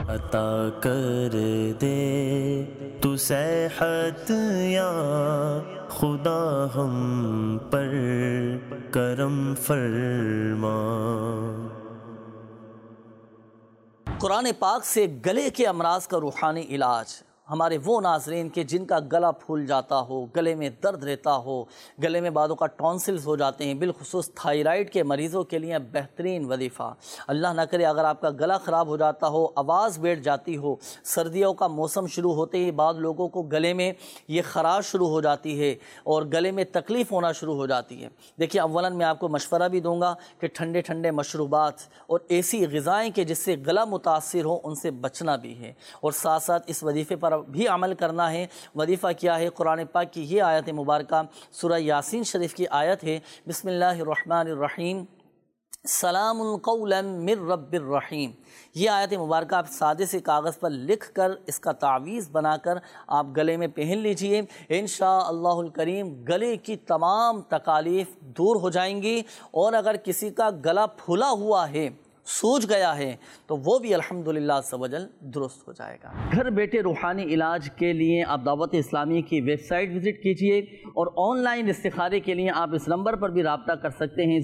عطا کر دے تو صحت یا خدا ہم پر کرم فرما۔ قرآن پاک سے گلے کے امراض کا روحانی علاج ہمارے وہ ناظرین کے جن کا گلا پھول جاتا ہو، گلے میں درد رہتا ہو، گلے میں بعضوں کا ٹونسلز ہو جاتے ہیں، بالخصوص تھائرائیڈ کے مریضوں کے لیے بہترین وظیفہ۔ اللہ نہ کرے اگر آپ کا گلا خراب ہو جاتا ہو، آواز بیٹھ جاتی ہو، سردیوں کا موسم شروع ہوتے ہی بعض لوگوں کو گلے میں یہ خراش شروع ہو جاتی ہے اور گلے میں تکلیف ہونا شروع ہو جاتی ہے۔ دیکھیے اولاً میں آپ کو مشورہ بھی دوں گا کہ ٹھنڈے ٹھنڈے مشروبات اور ایسی غذائیں کہ جس سے گلا متاثر ہو ان سے بچنا بھی ہے، اور ساتھ ساتھ اس وظیفے پر بھی عمل کرنا ہے۔ وظیفہ کیا ہے؟ قرآن پاک کی یہ آیت مبارکہ سورہ یاسین شریف کی آیت ہے، بسم اللہ الرحمن الرحیم، سلام قولا من رب الرحیم۔ یہ آیت مبارکہ آپ سادے سے کاغذ پر لکھ کر اس کا تعویذ بنا کر آپ گلے میں پہن لیجئے، انشاءاللہ الکریم گلے کی تمام تکالیف دور ہو جائیں گی، اور اگر کسی کا گلا پھلا ہوا ہے، سوج گیا ہے، تو وہ بھی الحمدللہ عز و جل درست ہو جائے گا۔ گھر بیٹھے روحانی علاج کے لیے آپ دعوت اسلامی کی ویب سائٹ وزٹ کیجئے، اور آن لائن استخارے کے لیے آپ اس نمبر پر بھی رابطہ کر سکتے ہیں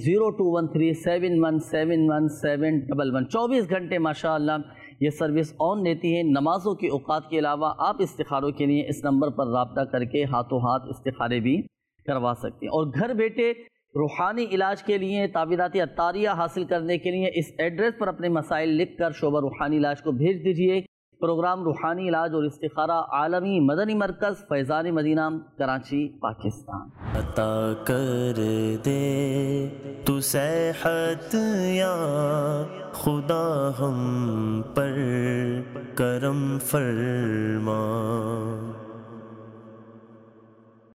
021371711711۔ 24 گھنٹے ماشاءاللہ یہ سروس آن رہتی ہے۔ نمازوں کے اوقات کے علاوہ آپ استخاروں کے لیے اس نمبر پر رابطہ کر کے ہاتھوں ہاتھ استخارے بھی کروا سکتے ہیں، اور گھر بیٹھے روحانی علاج کے لیے تعویذات عطاریہ حاصل کرنے کے لیے اس ایڈریس پر اپنے مسائل لکھ کر شعبہ روحانی علاج کو بھیج دیجئے۔ پروگرام روحانی علاج اور استخارہ عالمی مدنی مرکز فیضان مدینہ کراچی پاکستان۔ عطا کر دے تو صحت یا خدا ہم پر کرم فرما۔